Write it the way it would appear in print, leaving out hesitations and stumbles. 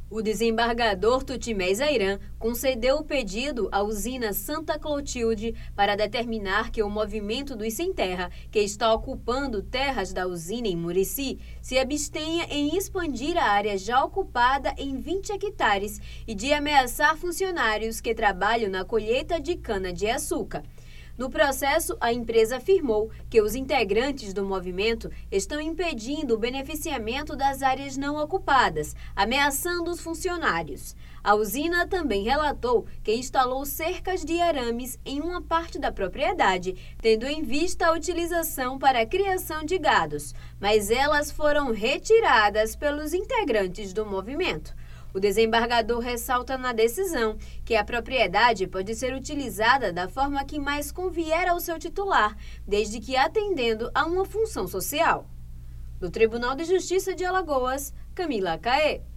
O desembargador Tutimés Ayran concedeu o pedido à usina Santa Clotilde para determinar que o movimento dos sem terra, que está ocupando terras da usina em Murici, se abstenha em expandir a área já ocupada em 20 hectares e de ameaçar funcionários que trabalham na colheita de cana-de-açúcar. No processo, a empresa afirmou que os integrantes do movimento estão impedindo o beneficiamento das áreas não ocupadas, ameaçando os funcionários. A usina também relatou que instalou cercas de arames em uma parte da propriedade, tendo em vista a utilização para a criação de gados, mas elas foram retiradas pelos integrantes do movimento. O desembargador ressalta na decisão que a propriedade pode ser utilizada da forma que mais convier ao seu titular, desde que atendendo a uma função social. Do Tribunal de Justiça de Alagoas, Camila Caê.